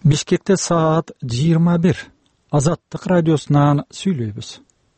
Бишкекте саат 21. Азаттык радиосунан сүйлөйбүз.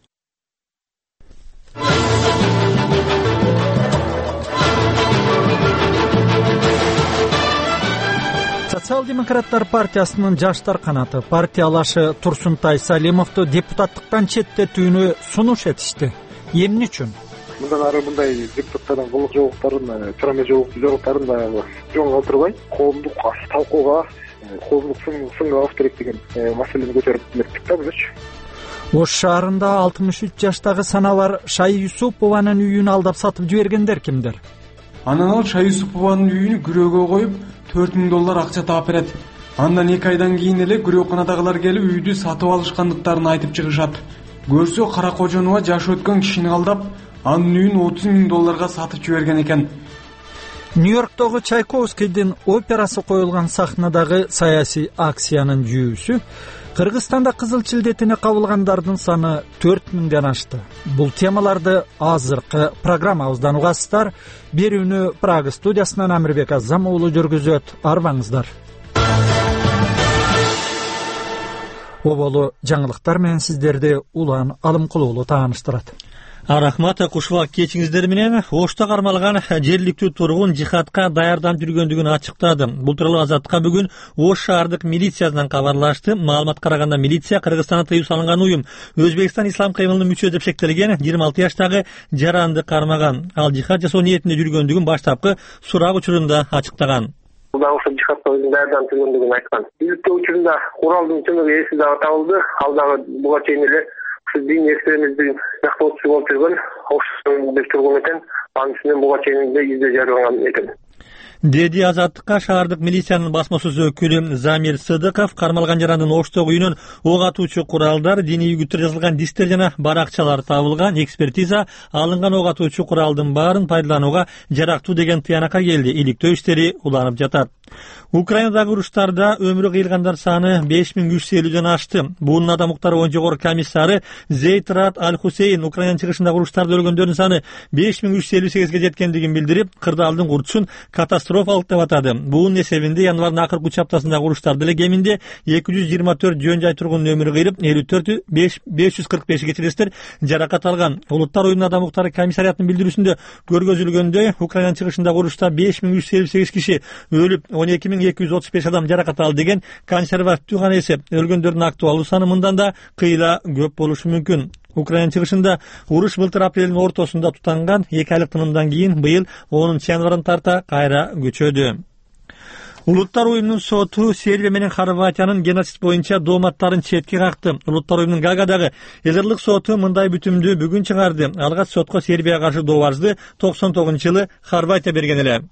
Социал-демократтар партиясынын жаштар канаты партиялашы Турсунтай Салимовду депутаттыктан четтетүүнү сунуш этишти. Эмне үчүн? Мындан ары мындай депутаттардын кылык жоолуктарын, чырама жоолуктарын баягы жөн калтырбай, коомдук талкууга, коомдук сынга алып керек деген маселени көтөрүп электик да бизчи. Ош шаарында 63 жаштагы санабар Шай Юсупованын үйүн алдап сатып жибергендер кимдер? Анан ал Шай Юсупованын үйүн күрөөгө коюп $4000 акча таап берет. Андан 2 айдан кийин эле күрөөканадагылар келип үйдү сатып алышкандыктарын айтып чыгышат. Көрсө Каракожонова жаш өткөн кишини алдап, анын үйүн $30,000 сатып жиберген экен. Нью-Йорктогу Чайковскийдин операсы коюлган сахнадагы саясий акциянын жүйүүсү Кыргызстанда кызыл чилдетине кабылгандардын саны 4000ден ашты. Бул темаларды азыркы программабыздан угасыздар. Берүүнү Прага студиясынан Амирбек Азам уулу жүргүзөт. Арбаңыздар. Оболу жаңылыктар менен сиздерди Улан Алымкулуулу тааныштырат. Рахмат, кушубак кечиңиздер менен. Ошто кармалган жергиликтүү тургун жихадка даярданып жүргөндүгүн ачыктады. Бул тууралуу Азаттыкка бүгүн Ош шаардык милициясынан кабарлашты. Маалыматка караганда милиция Кыргызстанда тыюу салынган уюм Өзбекстан ислам кыймылынын мүчөсү деп шектелген 26 жаштагы жаранды кармаган. Ал жихад жасоо ниетинде жүргөндүгүн баштапкы сурак учурунда ачыктаган. Ошо жихадка даярданып жүргөндүгүн айткан. Иликтөө учурунда куралдын чыныгы эси дагы табылды. Ал дагы буга чейин эле дин экстремизмдин жактоочусу болуп жүргөн Ошдо тургун экен. Анын үстүнөн буга чейин изде жарыяланган экен. Деди Азаттыкка шаардык милициянын басмасөз өкүлү Замир Сыдыков кармалган жарандын Оштогу үйүнөн ок атуучу куралдар, диний үгүттөр жазылган дистер жана баракчалар табылган. Экспертиза алынган ок атуучу куралдын баарын пайдаланууга жарактуу деген тыянакка келди. Иликтөө иштери уланып жатат. Украинадагы уруштарда өмүрү кыйылгандар саны 5350ден ашты. Буунун адам укуктары жогорку комиссары Зейтрат Аль-Хусейн Украина чыгышындагы уруштарда өлгөндөрдүн саны 5358ге жеткендигин билдирип, кырдаалдын курчусун катастрофалык деп атады. Буунун эсебинде январдын акыркы 3 аптасындагы уруштарда эле кеминде 224 жөн жай тургундун өмүрү кыйылып, 545 кечиристер жаракат алган. Улуттар уюмунун адам укуктары комиссариятынын билдирүүсүндө көргөзүлгөндөй, Украина чыгышындагы урушта 5358 киши өлүп, 12235 адам жаракат алды деген консервативдүү гана эсеп. Өлгөндөрдүн актуалдуу саны мындан да кыйла көп болушу мүмкүн. Украина чыгышында уруш былтыр апрелдин ортосунда тутанган, 2 айлык тынымдан кийин быйыл 10-январдан тарта кайра көчөдү. Улуттар уюмунун соту Сербия менен Хорватиянын геноцид боюнча дооматтарын четке какты. Улуттар уюмунун Гаагадагы элдирлик соту мындай бүтүмдү бүгүн чыгарды. Алгач сотко Сербияга каршы дообарызды 99-жылы Хорватия берген эле.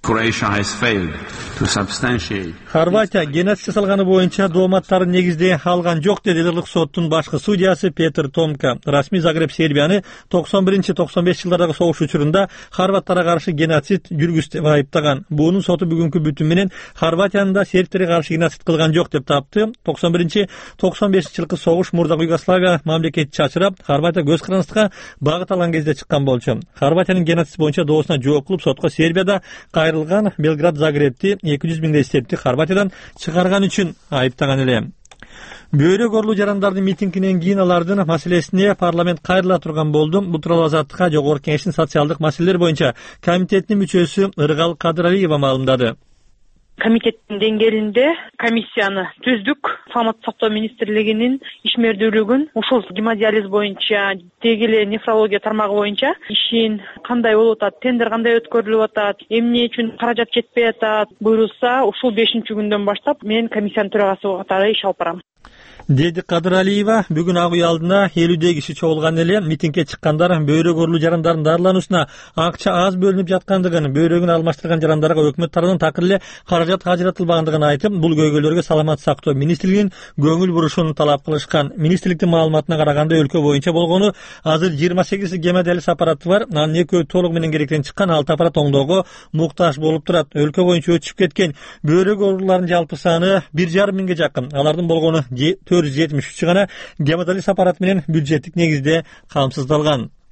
Хорватия геноцид жасалганы боюнча дооматтарын негиздей алган жок, деди элдирлик соттун башкы судьясы Петр Томка. Расмий Загреб Сербияны 91-95 жылдардагы согуш учурунда хорваттарга каршы геноцид жүргүздү деп айыптаган. Буунун соту бүгүнкү бүтүм менен Хорватиянын да сербтерге каршы геноцид кылган жок деп тапты. 91-95 жылкы согуш мурдагы Югославия мамлекети чачырап, Хорватия көз карандыкка багыт алган кезде чыккан болчу. Хорватиянын геноцид боюнча доосуна жооп кылып сотко Сербияда кайрылган Белград Загребти 200 миңдей эстепти Хорватиядан чыгарган үчүн айыптаган эле. Бөйрөк оорулуу жарандардын митингинен кийин алардын маселесине парламент кайрыла турган болду. Бул тууралуу Азаттыкка Жогорку Кеңештин социалдык маселелер боюнча комитетинин мүчөсү Ыргал Кадыралиева маалымдады. Комитеттин деңгээлинде комиссияны түздүк. Саламаттык сактоо министрлигинин ишмердүүлүгүн ушул гемодиализ боюнча, деги эле нефрология тармагы боюнча ишин кандай болуп атат, тендер кандай өткөрүлүп атат, эмне үчүн каражат жетпей атат буйрулса, ушул 5-күндөн баштап мен комиссиянын төрагасы катары иш алып барам. Деди Кадыралиева бүгүн ак үй алдына 50дей киши чогулган эле. Митингге чыккандар бөйрөк оорулуу жарандардын дарылануусуна акча аз бөлүнүп жаткандыгын, бөйрөгүн алмаштырган жарандарга өкмөт тарабынан такыр эле каражат ажыратылбагандыгын айтып, бул көйгөйлөргө саламаттык сактоо министрлигинин көңүл бурушун талап кылышкан. Министрликтин маалыматына караганда өлкө боюнча болгону азыр 28 гемодиализ аппараты бар. Анын экөө толугу менен керектен чыккан, 6 аппарат оңдоого муктаж болуп турат. Өлкө боюнча өчүп кеткен бөйрөк оорулууларынын жалпы саны 1,5 миңге жакын. Алардын болгону 473 гана гемодиализ аппараты менен бюджеттик негизде камсыздалган.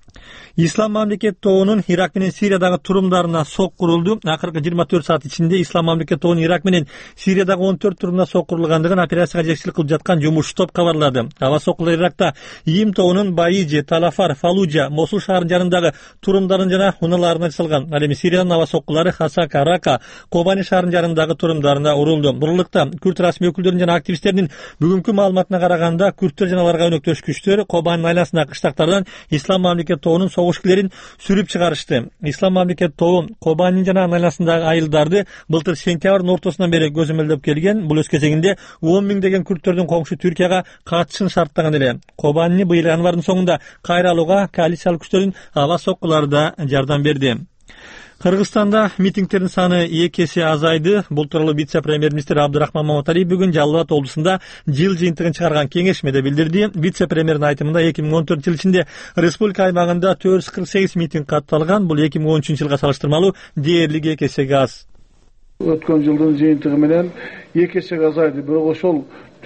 Ислам мамлекет тобунун Ирак менен Сириядагы турумдарына сок курулду. Акыркы 24 саат ичинде Ислам мамлекет тобунун Ирак менен Сириядагы 14 турумуна сок курулгандыгын операцияга жетекчилик кылып жаткан жумушчу топ кабарлады. Аба сокулар Иракта ИИМ тобунун Баиджи, Талафар, Фалуджа, Мосул шаарынын жанындагы турумдарын жана унааларына жасалган. Ал эми Сириянын аба сокулары Хасака, Рака, Кобани шаарынын жанындагы турумдарына урулду. Бурундукта күрт расмий өкүлдөрүнүн жана активисттердин бүгүнкү маалыматына караганда күрттөр жана аларга өнөктөш күчтөр Кобанин айланасындагы кыштактардан Ислам мамлекет тобунун согушкилерин сүрүп чыгарышты. Ислам мамлекет тобу Кобанин жана анын айланасындагы айылдарды былтыр сентябрдын ортосунан бери көзөмөлдөп келген. Бул өз кезегинде 10 миңдеген күрттөрдүн коңшу Түркияга катышын шарттаган эле. Кобанини быйыл январдын соңунда кайра алууга коалициялык күчтөрдүн аба соккулары да жардам берди. Кыргызстанда митингтердин саны 2 эсе азайды. Бул тууралуу вице-премьер-министр Абдурахман Маматалиев бүгүн Жалал Абад облусунда жыл жыйынтыгын чыгарган кеңешмеде билдирди. Вице-премьердин айтымында 2014 жыл ичинде республика аймагында 448 митинг катталган. Бул 2013 жылга салыштырмалуу дээрлик 2 эсеге аз. Өткөн жылдын жыйынтыгы менен 2 эсеге азайды. Бирок ошол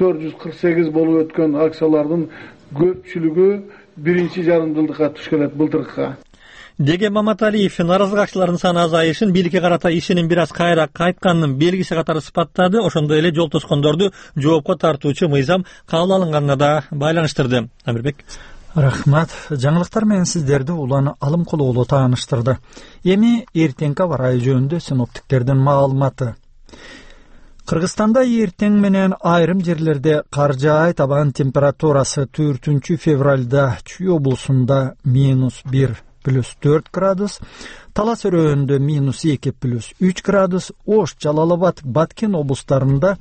448 болуп өткөн акциялардын көпчүлүгү биринчи жарым жылдыкка туш келет, былтыркыга. Деген Маматалиев наразылык акчыларынын саны азайышын бийликке карата ишеним бир аз кайра кайтканын белгиси катары сыпаттады. Ошондой эле жол тоскондорду жоопко тартуучу мыйзам кабыл алынганына да байланыштырды. Амирбек. Рахмат. Жаңылыктар менен сиздерди Улан Алымкулуулу тааныштырды. Эми эртеңки аба ырайы жөнүндө синоптиктердин маалыматы. Кыргызстанда эртең менен айрым жерлерде кар жаайт. Абанын температурасы 4 февралда Чүй облусунда -1 +4 градус, Талас өрөөнүндө -2 +3 градус, Ош, Жалал Абад, Баткен облустарында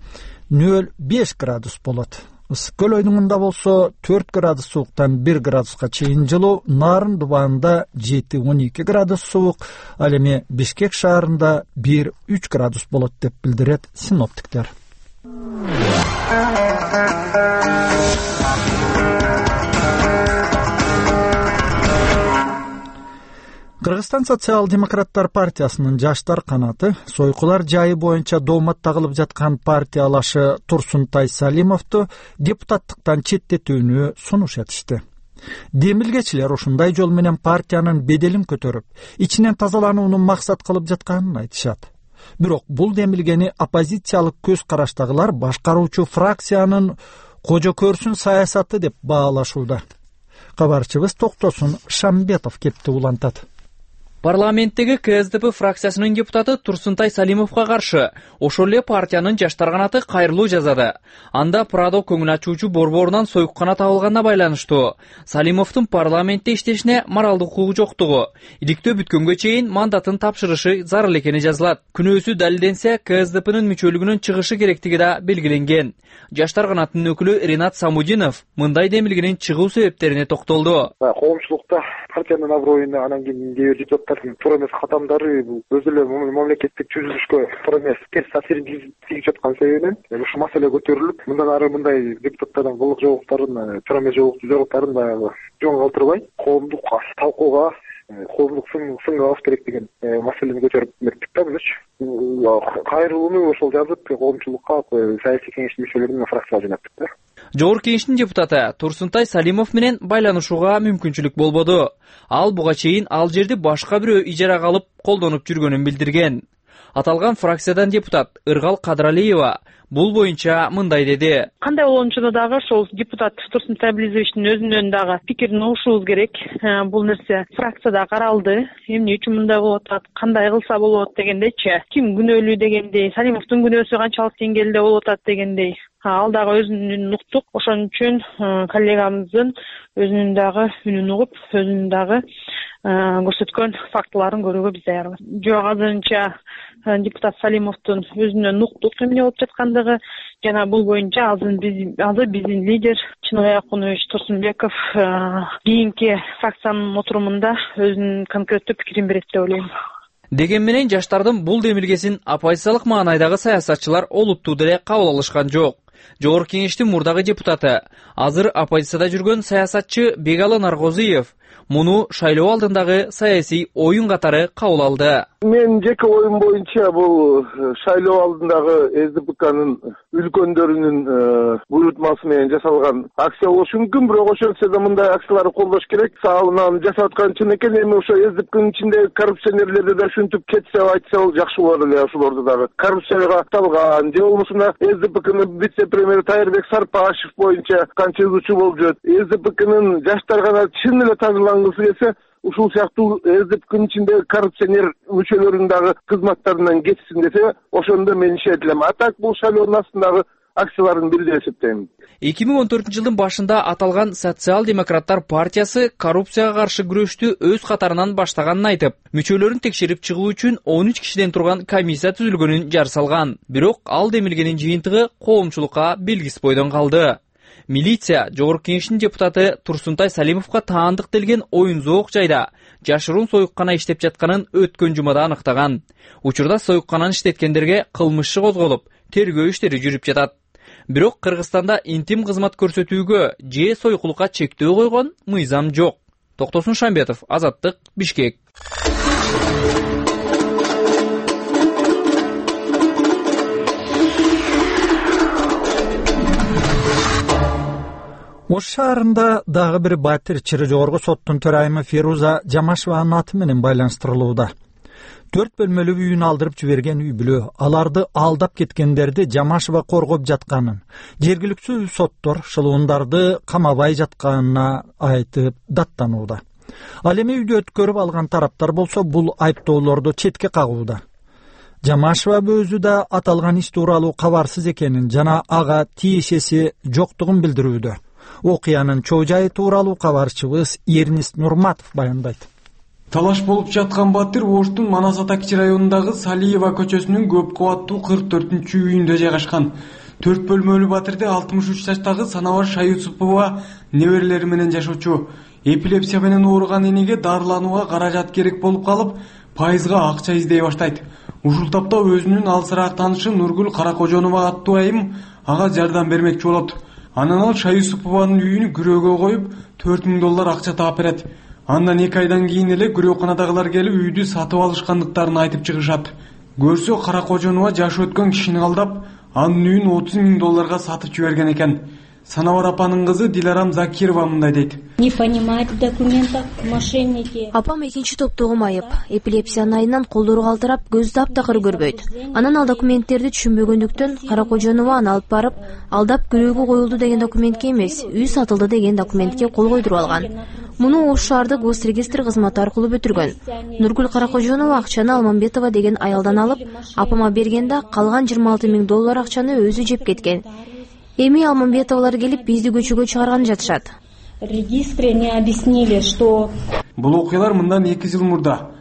0,5 градус болот. Ысык көл ойдуңунда болсо 4 градус сууктан 1 градуска чейин жылуу, Нарын Дубаанда 7-12 градус суук, ал эми Бишкек шаарында 1-3 градус болот деп билдирет синоптиктер. Кыргызстан социал-демократтар партиясынын жаштар канаты Сойкулар жайы боюнча доомат тагылып жаткан партиялашы Турсунтай Салимовду депутаттыктан четтетүүнү сунуш этишти. Демилгечилер ушундай жол менен партиянын беделин көтөрүп, ичинен тазаланууну максат кылып жатканын айтышат. Бирок бул демилгени оппозициялык көз караштагылар башкаруучу фракциянын кожо көрсүн саясаты деп баалашууда. Кабарчыбыз Токтосун Шамбетов кепти улантат. Парламенттеги КСДП фракциясынын депутаты Турсунтай Салимовго каршы ошол эле партиянын жаштар канаты кайрылуу жазады. Анда Прадо көңүл ачуучу борборунан союккана табылганына байланыштуу Салимовдун парламентте иштешине моралдык укугу жоктугу, иликтөө бүткөнгө чейин мандатын тапшырышы зарыл экени жазылат. Күнөөсү далилденсе, КСДПнын мүчөлүгүнөн чыгышы керектиги да белгиленген. Жаштар канатынын өкүлү Ринат Самудинов мындай демилгенин чыгуу себептерине токтолду. Коомчулукта партиянын аброюна анан кийин депутаттардын туура эмес кадамдары өз эле мамлекеттик түзүлүшкө туура эмес терс таасирин тийгип жаткан себебинен ушул маселе көтөрүлүп, мындан ары мындай депутаттардын кылык жоопторун, туура эмес жоопторун баягы жөн калтырбай, коомдук талкууга, коомдук сынга алыш керек деген маселени көтөрүп кеттик да бизчи. Кайрылууну ошол жазып, коомчулукка саясий кеңештин мүчөлөрүнө фракцияга жөнөттүк да. Жогорку кеңештин депутаты Турсунтай Салимов менен байланышууга мүмкүнчүлүк болбоду. Ал буга чейин ал жерди башка бирөө ижарага алып колдонуп жүргөнүн билдирген. Аталган фракциядан депутат Ыргал Кадралиева бул боюнча мындай деди. Кандай болгончо дагы ошол депутат Турсунтай Абилизовичтин өзүнүн дагы пикирин угушубуз керек. Бул нерсе фракцияда каралды. Эмне үчүн мындай болуп атат, кандай кылса болот дегендейчи. Ким күнөөлүү дегендей, Салимовдун күнөөсү канчалык деңгээлде болуп атат дегендей. Ал дагы өзүнүн уктук. Ошон үчүн коллегамыздын өзүнүн дагы үнүн угуп, өзүнүн дагы көрсөткөн фактыларын көрүүгө биз даярбыз. Жок, азырынча депутат Салимовдун өзүнөн уктук эмне болуп жаткандыгы жана бул боюнча азыр биздин лидер Чыныгай Акунович Турсунбеков кийинки фракциянын отурумунда өзүнүн конкреттүү пикирин берет деп ойлойм. Деген менен жаштардын бул демилгесин оппозициялык маанайдагы саясатчылар олуттуу деле кабыл алышкан жок. Жогорку кеңештин мурдагы депутаты, азыр оппозицияда жүргөн саясатчы Бегалы Наргозиев Муну шайлоо алдындагы саясий оюн катары кабыл алды. Мен жеке оюм боюнча бул шайлоо алдындагы СДПКнын үлкөндөрүнүн буйрутмасы менен жасалган акция болушу мүмкүн, бирок ошентсе да мындай акцияларды колдош керек. Саалынан жасап аткан чын экен, эми ошо СДПКнын ичиндеги коррупционерлерди да ушинтип кетсе айтса бол жакшы болот эле. Ошолорду дагы коррупцияга катталган же болбосо СДПКнын вице-премьери Тайырбек Сарпашев боюнча канча үзүүчү болуп жүрөт. СДПКнын жаштар гана чын эле тазалангысы келсе, ушул сыяктуу СДПКнын ичиндеги коррупционер мүчөлөрүнүн дагы кызматтарынан кетсин десе, ошондо мен ишенет элем. А так бул шайлоонун астындагы акциялардын бири деп эсептейм. 2014-жылдын башында аталган Социал-демократтар партиясы коррупцияга каршы күрөштү өз катарынан баштаганын айтып, мүчөлөрүн текшерип чыгуу үчүн 13 кишиден турган комиссия түзүлгөнүн жар салган. Бирок ал демилгенин жыйынтыгы коомчулукка белгисиз бойдон калды. Милиция Жогорку Кеңештин депутаты Турсунтай Салимовго таандык делген оюн зоок жайда жашыруун союккана иштеп жатканын өткөн жумада аныктаган. Учурда союккананы иштеткендерге кылмыш иши козголуп, тергөө иштери жүрүп жатат. Бирок Кыргызстанда интим кызмат көрсөтүүгө же союкулукка чектөө койгон мыйзам жок. Токтосун Шамбетов, Азаттык, Бишкек. Ош шаарында дагы бир батир чыры жогорку соттун төрайымы Феруза Жамашеванын аты менен байланыштырылууда. 4 бөлмөлүү үйүн алдырып жиберген үй бүлө аларды алдап кеткендерди Жамашева коргоп жатканын, жергиликтүү соттор шылуундарды камабай жатканына айтып даттанууда. Ал эми үйдү өткөрүп алган тараптар болсо бул айыптоолорду четке кагууда. Жамашева өзү да аталган иш тууралуу кабарсыз экенин жана ага тиешеси жоктугун билдирүүдө. Окуянын чоо жайы тууралуу кабарчыбыз Эрнис Нурматов баяндайт. Талаш болуп жаткан батир Оштун Манас Ата кичи районундагы Салиева көчөсүнүн көп кабаттуу 44-үйүндө жайгашкан. 4 бөлмөлүү батирде 63 жаштагы Санавар Шаюсупова неберелери менен жашоочу. Эпилепсия менен ооруган энеге дарыланууга каражат керек болуп калып, пайызга акча издей баштайт. Ушул тапта өзүнүн алсыраак таанышы Нургүл Каракожонова аттуу айым ага жардам бермекчи болот. Анан ал Шаюсупованын үйүн күрөөгө коюп, $4000 акча таап берет. Андан 2 айдан кийин эле күрөкканадагылар келип үйдү сатып алышкандыктарын айтып чыгышат. Көрсө Каракожонова жаш өткөн кишини алдап, анын үйүн $30,000 сатып жиберген экен. Санавар апанын кызы Диларам Закирова мындай дейт. Не понимает документов, мошенники. Апам экинчи топтогу майып, эпилепсиянын айынан колдору калтырап, көзү таптакыр көрбөйт. Анан ал документтерди түшүнбөгөндүктөн Каракожонова аны алып барып, алдап күрөөгө коюлду деген документке эмес, үй сатылды деген документке кол койдуруп алган. Муну Ош шаардык госрегистр кызматы аркылуу бүтүргөн. Нургүл Каракожонова акчаны Алмамбетова деген аялдан алып, апама бергенде калган $26,000 акчаны өзү жеп кеткен. Эми Алмамбетовалар келип бизди көчөгө чыгарган жатышат. Регистре не объяснили, что... Бул окуялар мындан 2 жыл мурда,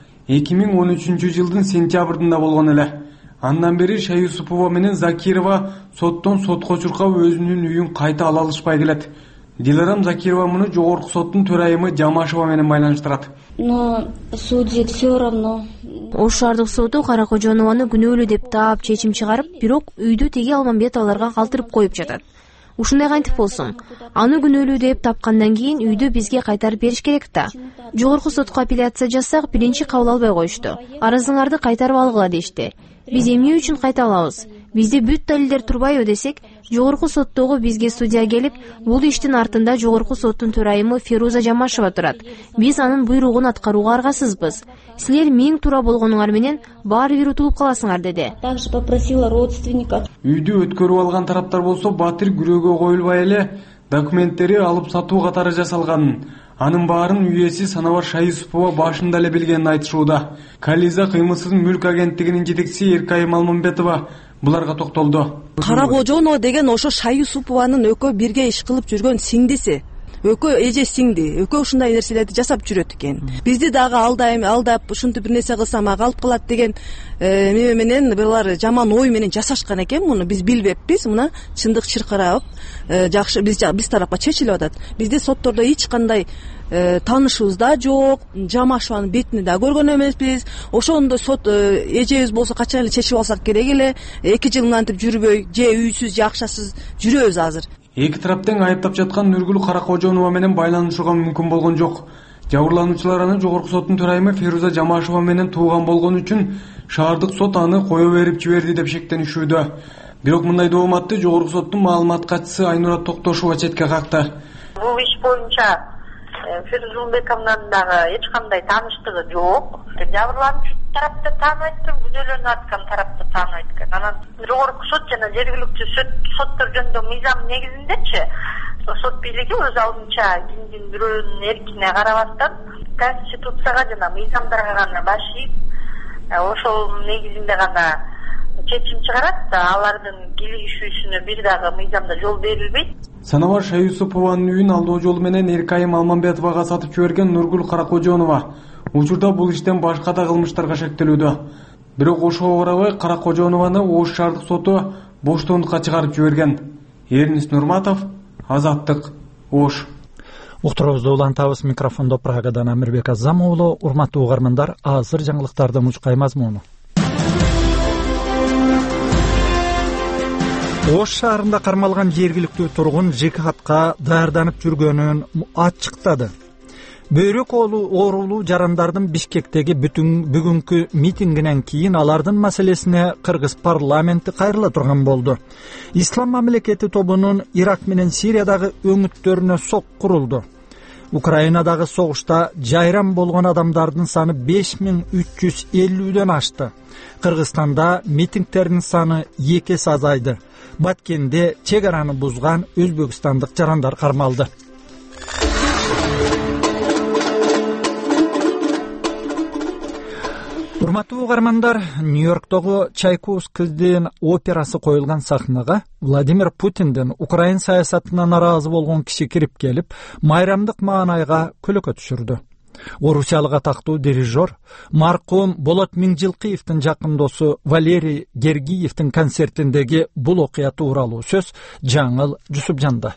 2013-жылдын сентябрында болгон эле. Андан бери Шаюсупова менен Закирова соттон сотко чуркап өзүнүн үйүн кайта ала алышпай келет. Диларам Закирова муну жогорку соттун төрайымы Жамашева менен байланыштырат. Но судьи все равно... Ош шаардык соту Каракожонованы күнөөлүү деп таап чечим чыгарып, бирок үйдү теги Алмамбетоваларга калтырып коюп жатат. Ушундай кантип болсун? Аны күнөөлүү деп тапкандан кийин үйдү бизге кайтарып бериш керек да. Жогорку сотко апелляция жасасак, биринчи кабыл албай коюшту. Арызыңарды кайтарып алгыла дешти. Биз эмне үчүн кайта алабыз? Бизде бүт далилдер турбайбы десек, жогорку соттогу бизге судья келип, бул иштин артында жогорку соттун төрайымы Феруза Жамашева турат. Биз анын буйругун аткарууга аргасызбыз. Силер 1000 туура болгонуңар менен баары бир утулуп каласыңар деди. Также попросила родственников. Үйдү өткөрүп алган тараптар болсо батир күрөөгө коюлбай эле документтери алып сатуу катары жасалганын, анын баарын үйеси Санавар Шаюсупова башында эле билгенин айтышууда. Кализа кыймылсыз мүлк агенттигинин жетекчиси Эркайым Алмамбетова буларга токтолду. Каракожонова деген ошо Шаюсупованын экөө бирге иш кылып жүргөн сиңдиси. Экөө эже сиңди, экөө ушундай нерселерди жасап жүрөт экен. Бизди дагы алдап, ушинтип бир нерсе кылсам ага алып калат деген неме менен булар жаман ой менен жасашкан экен. Муну биз билбеппиз. Мына чындык чыркырап, жакшы биз тарапка чечилип атат. Бизде соттордо эч кандай таанышыбыз да жок, Жамашеванын бетини да көргөн эмеспиз. Ошондо сот эжебиз болсо качан эле чечип алсак керек эле, 2 жыл мынтип жүрбөй, же үйсүз, же акчасыз жүрөбүз азыр. Эки тарап тең айыптап жаткан Нургүл Каракожонова менен байланышууга мүмкүн болгон жок. Жабырлануучулар аны жогорку соттун төрайымы Феруза Жамашева менен тууган болгон үчүн шаардык сот аны кое берип жиберди деп шектенишүүдө. Бирок мындай дооматты жогорку соттун маалымат катчысы Айнура Токтошова четке какты. Бул иш боюнча Феруза Жумбековнун дагы эч кандай тааныштыгы жок. Жабырлануучу тарапты тааныбайт экен, күнөөлөнүп аткан тарапты тааныбайт экен. Анан жогорку сот жана жергиликтүү соттор жөнүндө мыйзам негизиндечи сот бийлиги өз алдынча кимдин бирөөнүн эркине карабастан конституцияга жана мыйзамдарга гана баш ийип, ошол негизинде гана чечим чыгарат. Алардын кийлигишүүсүнө бир дагы мыйзамда жол берилбейт. Санабар Шаюсупованын үйүн алдоо жолу менен Эркайым Алмамбетовага сатып жиберген Нургүл Каракожонова учурда бул иштен башка да кылмыштарга шектелүүдө. Бирок ошого карабай Каракожонованы Ош шаардык соту боштондукка чыгарып жиберген. Эрнис Нурматов, Азаттык, Ош. Уктуруубузду улантабыз. Микрофондо Прагадан Амирбек Азам уулу. Урматтуу угармандар, азыр жаңылыктардын мужкай мазмуну. Ош шаарында кармалган жергиликтүү тургун жикатка даярданып жүргөнүн ачыктады. Бөйрөк оорулуу жарандардын Бишкектеги бүгүнкү митингинен кийин алардын маселесине Кыргыз парламенти кайрыла турган болду. Ислам мамлекети тобунун Ирак менен Сириядагы өңүттөрүнө сок курулду. Украинадагы согушта жайран болгон адамдардын саны 5350дөн ашты. Кыргызстанда митингтердин саны 2 эсе азайды. Баткенде чек араны бузган өзбекстандык жарандар кармалды. Урматтуу угармандар, Нью-Йорктогу Чайковскийдин операсы коюлган сахнага Владимир Путиндин Украин саясатына наразы болгон киши кирип келип, майрамдык маанайга көлөкө түшүрдү. Орусиялык атактуу дирижер маркум Болот Миңжилкиевдин жакын досу Валерий Гергиевдин концертиндеги бул окуя тууралуу сөз Жаңыл Жусупжанда.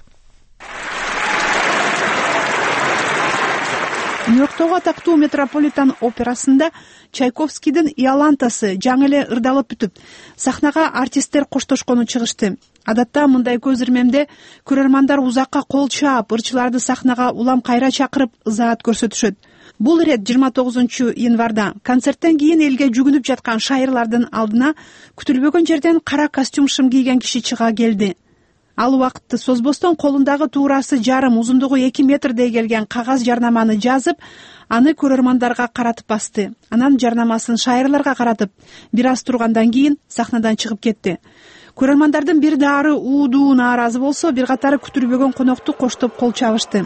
Нью-Йорктогу атактуу Метрополитен операсында Чайковскийдин Иолантасы жаңы эле ырдалып бүтүп, сахнага артисттер коштошкону чыгышты. Адатта мындай көз ирмемде көрөрмандар узакка кол чаап, ырчыларды сахнага улам кайра чакырып ызаат көрсөтүшөт. Бул ирет 29-январда концерттен кийин элге жүгүнүп жаткан шайырлардын алдына күтүлбөгөн жерден кара костюм шым кийген киши чыга келди. Ал убакытты созбостон колундагы туурасы жарым, узундугу 2 метрдей келген кагаз жарнаманы жазып, аны көрөрмандарга каратып басты. Анан жарнамасын шайырларга каратып, бир аз тургандан кийин сахнадан чыгып кетти. Көрөрмандардын бир дары уудуу нааразы болсо, бир катары күтүлбөгөн конокту коштоп кол чабышты.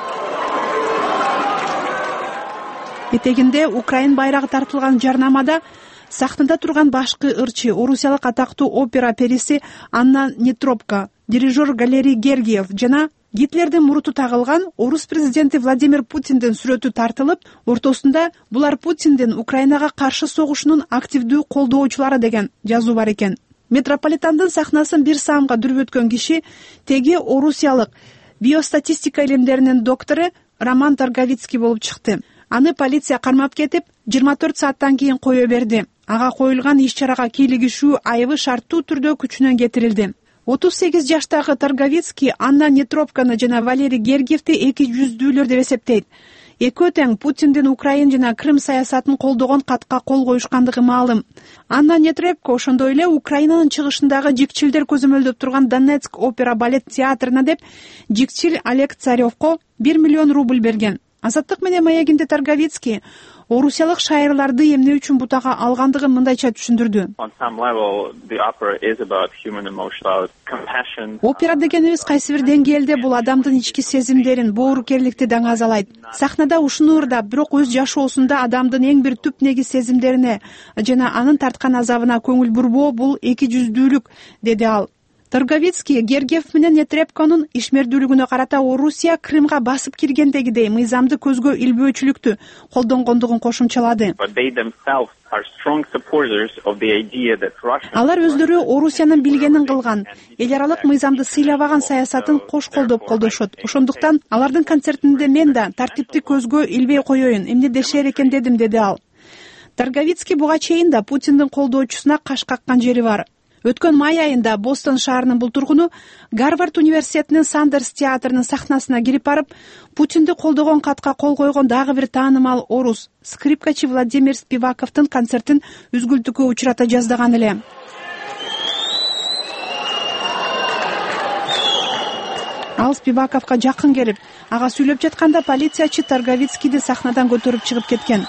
Этегинде Украин байрагы тартылган жарнамада сахнада турган башкы ырчы, орусиялык атактуу опера периси Анна Нетропко, дирижер Валерий Гергиев жана Гитлердин муруту тагылган орус президенти Владимир Путиндин сүрөтү тартылып, ортосунда булар Путиндин Украинага каршы согушунун активдүү колдоочулары деген жазуу бар экен. Метрополитендин сахнасын бир саамга дүрүп өткөн киши теги орусиялык биостатистика илимдеринин доктору Роман Торговицкий болуп чыкты. Аны полиция кармап кетип, 24 сааттан кийин кое берди. Ага коюлган иш-чарага кийлигишүү айыбы шарттуу түрдө күчүнө кетирилди. 38 жаштагы Торговицкий Анна Нетропканы жана Валерий Гергиевди эки жүздүүлөр деп эсептейт. Экөө тең Путиндин Украин жана Крым саясатын колдогон катка кол коюшкандыгы маалым. Анна Нетропко ошондой эле Украинанын чыгышындагы жикчилдер көзөмөлдөп турган Донецк опера балет театрына деп жикчил Олег Царевко 1 миллион рубль берген. Азаттык менен маегинде Торговицкий орусиялык шайырларды эмне үчүн бутага алгандыгын мындайча түшүндүрдү. Опера дегенибиз кайсы бир деңгээлде бул адамдын ички сезимдерин, боорукерликти даңазалайт. Сахнада ушуну ырдап, бирок өз жашоосунда адамдын эң бир түп негиз сезимдерине жана анын тарткан азабына көңүл бурбоо бул эки жүздүүлүк, деди ал. Торговицкий Гергиев менен Нетропконун ишмердүүлүгүнө карата Орусия Крымга басып киргендегидей мыйзамды көзгө илбөөчүлүктү колдонгондугун кошумчалады. Алар өздөрү Орусиянын билгенин кылган, эл аралык мыйзамды сыйлабаган саясатын кош колдоп колдошот. Ошондуктан алардын концертинде мен да тартипти көзгө илбей коеюн, эмне дешер экен дедим, деди ал. Торговицкий буга чейин да Путиндин колдоочусуна каш каккан жери бар. Өткөн май айында Бостон шаарынын бул тургуну Гарвард университетинин Сандерс театрынын сахнасына кирип барып, Путинди колдогон катка кол койгон дагы бир таанымал орус скрипкачы Владимир Спиваковдун концертин үзгүлтүккө учурата жаздаган эле. Ал Спиваковго жакын келип, ага сүйлөп жатканда полициячы Тарговицкийди сахнадан көтөрүп чыгып кеткен.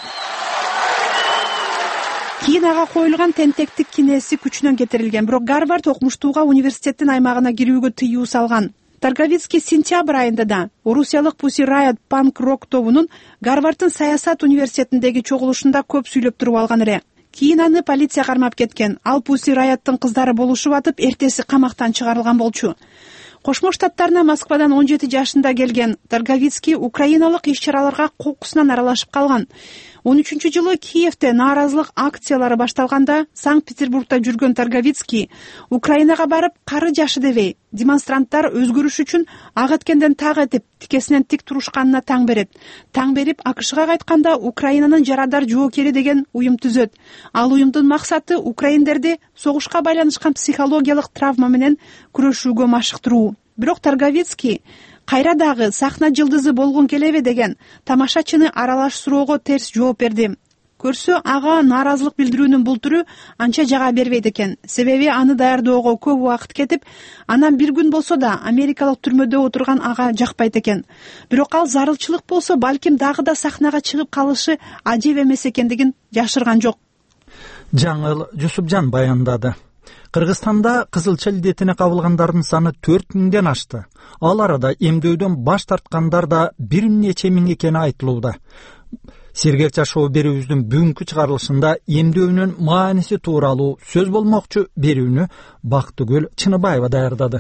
Кийин ага коюлган тентектик кинеси күчүнөн кетирилген, бирок Гарвард окумуштууга университеттин аймагына кирүүгө тыюу салган. Тарговицкий сентябрь айында да орусиялык Pussy Riot панк-рок тобунун Гарварддын саясат университетиндеги чогулушунда көп сүйлөп туруп алган эле. Кийин аны полиция кармап кеткен. Ал Pussy Riot'тын кыздары болушуп атып, эртеси камактан чыгарылган болчу. Кошмо Штаттарына Москвадан 17 жашында келген Тарговицкий украиналык иш-чараларга кокусунан аралашып калган. 13-жылы Киевде нааразылык акциялары башталганда Санкт-Петербургда жүргөн Тарговицкий Украинага барып, кары жашы дебей, демонстранттар өзгөрүш үчүн ак эткенден так этип, тикесинен тик турушканына таң берет. Таң берип, АКШга кайтканда Украинанын жарадар жоокери деген уюм түзөт. Ал уюмдун максаты украиндерди согушка байланышкан психологиялык травма менен күрөшүүгө машыктыруу. Бирок Тарговицкий кайра дагы сахна жылдызы болгон келеби деген тамашачыны аралаш суроого терс жооп берди. Көрсө, ага нааразылык билдирүүнүн бул түрү анча жага бербейт экен. Себеби аны даярдоого көп убакыт кетип, анан бир күн болсо да америкалык түрмөдө отурган ага жакпайт экен. Бирок ал зарылчылык болсо, балким дагы да сахнага чыгып калышы ажеп эмес экендигин жашырган жок. Жаңыл Жусупжан баяндады. Кыргызстанда кызылча илдетине кабылгандардын саны 4000ден ашты. Ал арада эмдөөдөн баш тарткандар да бир нече миң экени айтылууда. Сергек жашоо берүүбүздүн бүгүнкү чыгарылышында эмдөөнүн мааниси тууралуу сөз болмокчу берүүнү Бактыгүл Чыныбаева даярдады.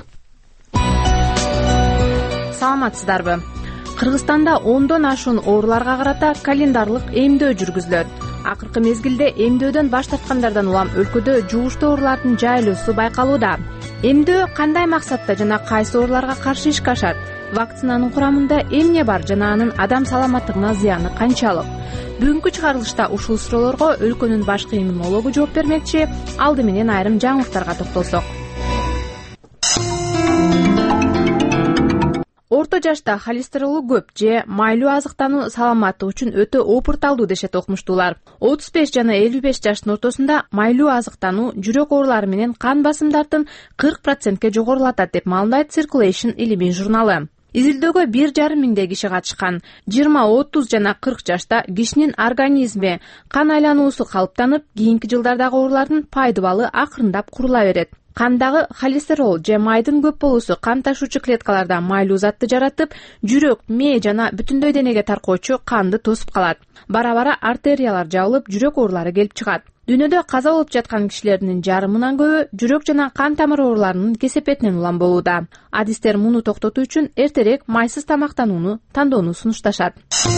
Саламатсыздарбы? Кыргызстанда 10дон ашуун ооруларга карата календарлык эмдөө жүргүзүлөт. Акыркы мезгилде эмдөөдөн баш тарткандардан улам өлкөдө жугуштуу оорулардын жайылуусу байкалууда. Эмдөө кандай максатта жана кайсы ооруларга каршы ишке ашат? Вакцинанын курамында эмне бар жана анын адам саламаттыгына зыяны канчалык? Бүгүнкү чыгарылышта ушул суроолорго өлкөнүн башкы иммунологу жооп бермекчи. Алды менен айрым жаңылыктарга токтолсок. Орто жашта холестеролу көп же майлуу азыктануу саламаттык үчүн өтө опурталдуу дешет окумуштуулар. 35 жана 55 жаштын ортосунда майлуу азыктануу жүрөк оорулары менен кан басымдардын 40%ке жогорулатат деп маалымдайт Circulation илимий журналы. Изилдөөгө 1,5 миңдей киши катышкан. 20, 30 жана 40 жашта кишинин организми кан айлануусу калыптанып, кийинки жылдардагы оорулардын пайдыбалы акырындап курула берет. Кандагы холестерол же майдын көп болуусу кан ташуучу клеткаларда майлуу затты жаратып, жүрөк, мээ жана бүтүндөй денеге таркоочу канды тосуп калат. Бара-бара артериялар жабылып, жүрөк оорулары келип чыгат. Дүйнөдө каза болуп жаткан кишилердин жарымынан көбү жүрөк жана кан тамыр ооруларынын кесепетинен улам болууда. Адистер муну токтотуу үчүн эртерээк майсыз тамактанууну тандоону сунушташат.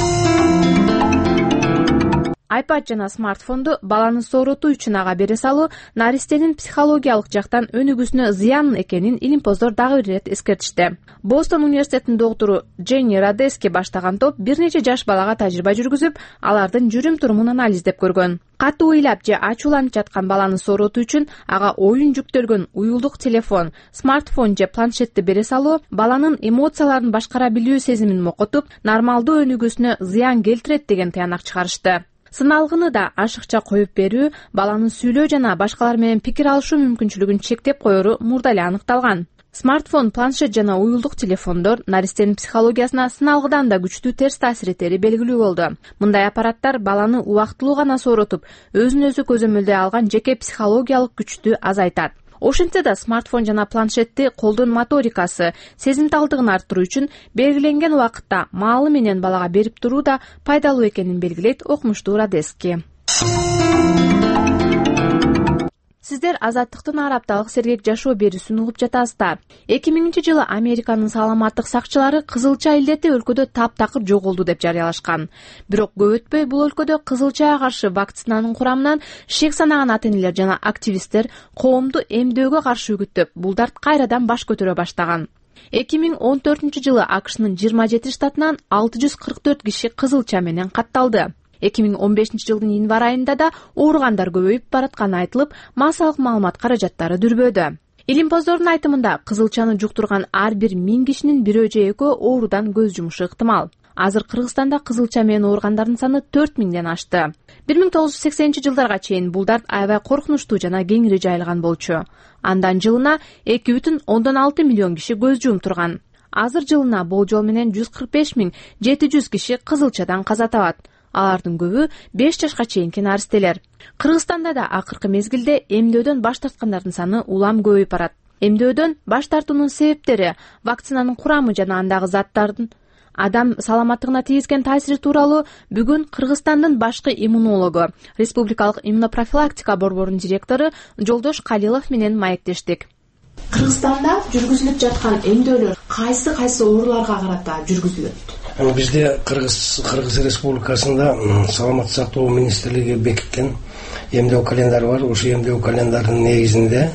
iPad жана смартфонду баланы сооротуу үчүн ага бере салуу наристенин психологиялык жактан өнүгүүсүнө зыян экенин илимпоздор дагы бир ирет эскертишти. Бостон университетинин доктуру Дженни Радески баштаган топ бир нече жаш балага тажрыйба жүргүзүп, алардын жүрүм-турумун анализдеп көргөн. Катуу ыйлап же ачууланып жаткан баланы сооротуу үчүн ага оюн жүктөлгөн уюлдук телефон, смартфон же планшетти бере салуу баланын эмоцияларын башкара билүү сезимин мокотуп, нормалдуу өнүгүүсүнө зыян келтирет деген таянак чыгарышты. Сыналгыны да ашыкча коюп берүү баланын сүйлөө жана башкалар менен пикир алышуу мүмкүнчүлүгүн чектеп коеру мурда эле аныкталган. Смартфон, планшет жана уюлдук телефондор наристенин психологиясына сыналгыдан да күчтүү терс таасир этери белгилүү болду. Мындай аппараттар баланы убактылуу гана сооротуп, өзүн өзү көзөмөлдөй алган жеке психологиялык күчтү азайтат. Ошентсе да смартфон жана планшетти колдун моторикасы, сезимталдыгын арттыруу үчүн белгиленген убакытта маалы менен балага берип туруу да пайдалуу экенин белгилейт окумуштуу Радески. Сиздер Азаттыктын ар апталык сергек жашоо берүүсүн угуп жатасыздар. 2000-жылы Американын саламаттык сакчылары кызылча илдети өлкөдө таптакыр жоголду деп жарыялашкан. Бирок көп өтпөй бул өлкөдө кызылчага каршы вакцинанын курамынан шек санаган ата-энелер жана активисттер коомду эмдөөгө каршы үгүттөп, бул дарт кайрадан баш көтөрө баштаган. 2014-жылы АКШнын 27 штатынан 644 киши кызылча менен катталды. 2015-жылдын январь айында да ооругандар көбөйүп баратканы айтылып, массалык маалымат каражаттары дүрбөдө. Илимпоздордун айтымында кызылчаны жуктурган ар бир 1000 кишинин бирөө же экөө оорудан көз жумушу ыктымал. Азыр Кыргызстанда кызылча менен ооругандардын саны 4000ден ашты. 1980-жылдарга чейин бул дарт аябай коркунучтуу жана кеңири жайылган болчу. Андан жылына 2,6 миллион киши көз жумуп турган. Азыр жылына болжол менен 145,700 киши кызылчадан каза табат. Алардын көбү 5 жашка чейинки наристелер. Кыргызстанда да акыркы мезгилде эмдөөдөн баш тарткандардын саны улам көбөйүп барат. Эмдөөдөн баш тартуунун себептери, вакцинанын курамы жана андагы заттардын адам саламаттыгына тийгизген таасири тууралуу бүгүн Кыргызстандын башкы иммунологу, Республикалык иммунопрофилактика борборунун директору Жолдош Калилов менен маектештик. Кыргызстанда жүргүзүлүп жаткан эмдөөлөр кайсы ооруларга карата жүргүзүлөт? Бизде Кыргыз Республикасында саламаттык сактоо министрлиги бекиткен эмдөө календары бар. Ошол эмдөө календарынын негизинде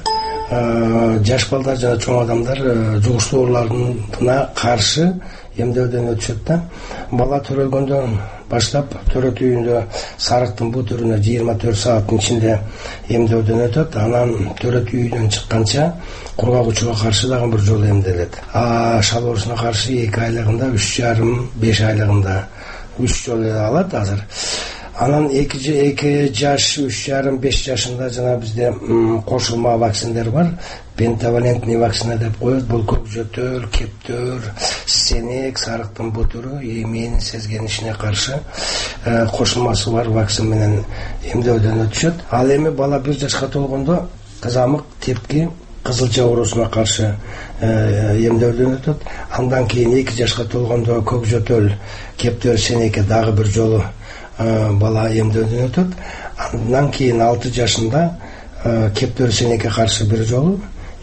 жаш балдар жана чоң адамдар жугуштуу ооруларына каршы эмдөөдөн өтүшөт да. Бала төрөлгөндөн баштап төрөт үйүндө сарыктын бу түрүнө 24 сааттын ичинде эмдөөдөн өтөт. Анан төрөт үйүнөн чыкканча кургагучуга каршы дагы бир жолу эмделет. Шал оорусуна каршы 2 айлыгында, 3,5-5 айлыгында 3 жолу алат азыр. Анан 2 жаш, 3,5 жашында жана бизде кошулма вакциналар бар. Пентавалентный вакцина деп коет. Бул көкжөтөл, кептөр, сенек, сарыктын бу түрү эмени сезгенишине каршы кошулмасы бар вакцина менен эмдөөдөн өтүшөт. Ал эми бала 1 жашка толгондо кызамык, тепки, кызылча оорусуна каршы эмдөөдөн өтөт. Андан кийин 2 жашка толгондо көкжөтөл, кептөр, сенекке дагы бир жолу бала эмдөөдөн өтөт. Андан кийин 6 жашында кептөр, сенекке каршы бир жолу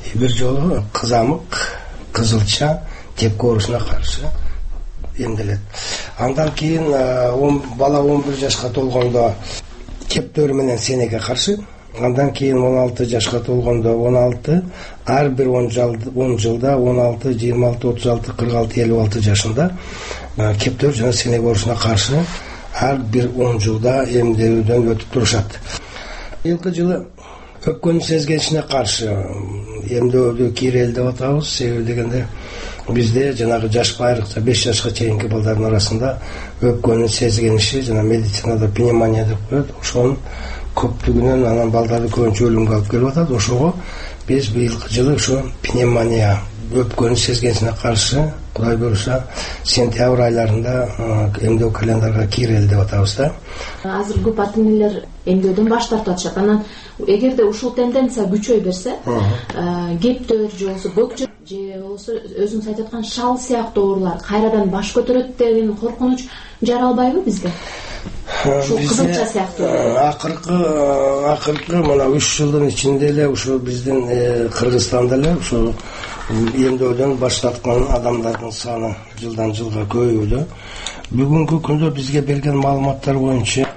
кызамык, кызылча, тепки оорусуна каршы эмделет. Андан кийин бала 11 жашка толгондо кептөр менен сенекке каршы. Андан кийин 16 жашка толгондо 16, ар бир 10 жылда 16, 26, 36, 46, 56 жашында кептөр жана сенек оорусуна каршы ар бир 10 жылда эмделүүдөн өтүп турушат. Элки жылы өпкөнүн сезгенишине каршы эмдөөдү кирел деп атабыз. Себеби дегенде бизде жанагы жаш айрыкча 5 жашка чейинки балдардын арасында өпкөнүн сезгениши жана медицинада пневмония деп коет. Ошонун көптүгүнөн анан балдарды көбүнчө өлүмгө алып келип атат. Ошого биз быйылкы жылы ошо пневмония өпкөнүн сезгенисине каршы Кудай буюрса сентябрь айларында эмдөө календарга кирели деп атабыз да. Азыр көп ата энелер эмдөөдөн баш тартып атышат. Анан эгерде ушул тенденция күчөй берсе, кептөр же болбосо көкжөт же болбосо өзүңүз айтып аткан шал сыяктуу оорулар кайрадан баш көтөрөт деген коркунуч жаралбайбы бизде? Ушул кызылча сыяктуу акыркы мына 3 жылдын ичинде эле ушул биздин Кыргызстанда эле ушул эмдөөдөн баш тарткан адамдардын саны жылдан жылга көбөйүүдө. Бүгүнкү күндө бизге берген маалыматтар боюнча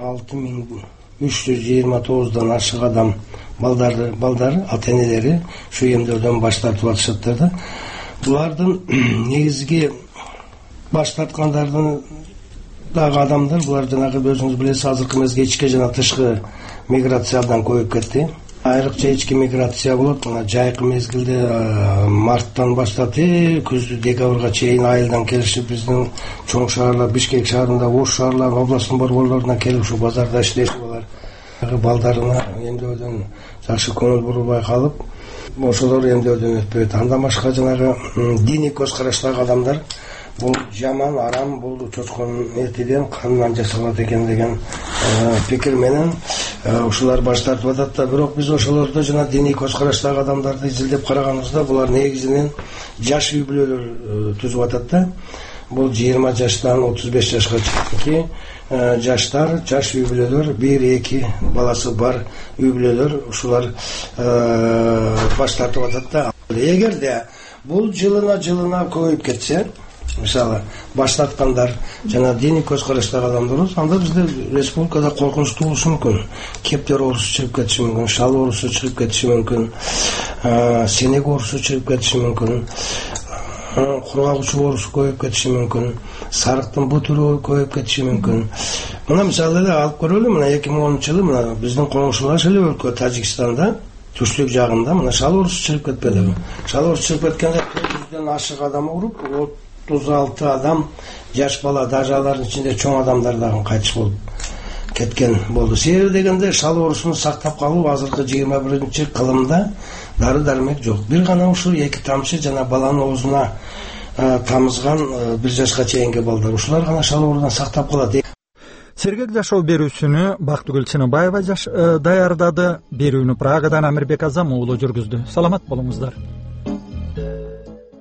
6329дан ашык адам балдар ата энелери ушу эмдөөдөн баш тартып атышаттыр да. Булардын негизги баш тарткандардын дагы адамдар, булар жанагы өзүңүз билесиз, азыркы мезгилде ички жана тышкы миграциядан көбөйүп кетти. Айрыкча ички миграция болот. Мына жайкы мезгилде марттан баштап күздү декабрга чейин айылдан келишип биздин чоң шаарлар, Бишкек шаарында, Ош шаарларынын областтын борборлоруна келип ушу базарда иштешип алар. Балдарына эмдөөдөн жакшы көңүл бурубай калып, ошолор эмдөөдөн өтпөйт. Андан башка жанагы диний көз караштагы адамдар бул жаман, арам, бул чочконун этиден канынан жасалат экен деген пикир менен ушулар баш тартып атат да. Бирок биз ошолордо жана диний көз караштагы адамдарды изилдеп караганыбызда булар негизинен жаш үй бүлөлөр түзүп атат да. Бул 20 жаштан 35 жашка чейинки жаштар, жаш үй бүлөлөр, 1-2 баласы бар үй бүлөлөр ушулар баш тартып атат да. Эгерде бул жылына көбөйүп кетсе, мисалы баш тарткандар жана диний көз караштагы адамдар, анда бизде республикада коркунучтуу болушу мүмкүн. Кептер оорусу чыгып кетиши мүмкүн, шал оорусу чыгып кетиши мүмкүн, сенек оорусу чыгып кетиши мүмкүн. кургагучу оорусу көбөйүп кетиши мүмкүн, сарыктын бу түрү көбөйүп кетиши мүмкүн. Мына мисалы эле алып көрөлү, мына 2010-жылы мына биздин коңшулаш эле өлкө Тажикстанда түштүк жагында мына шал оорусу чыгып кетпедиби? Шал оорусу чыгып кеткенде 400дөн ашык адам ооруп, 36 адам жаш бала, даже алардын ичинде чоң адамдар дагы кайтыш болуп кеткен болду. Себеби дегенде шал оорусун сактап калуу азыркы 21-кылымда дары дармек жок. Бир гана ушул 2 тамчы жана баланын оозуна тамызган 1 жашка чейинки балдар ушулар гана шал оорудан сактап калат. Сергек жашоо берүүсүнү Бактыгүл Чыныбаева даярдады. Берүүнү Прагадан Амирбек Азам уулу жүргүздү. Саламат болуңуздар.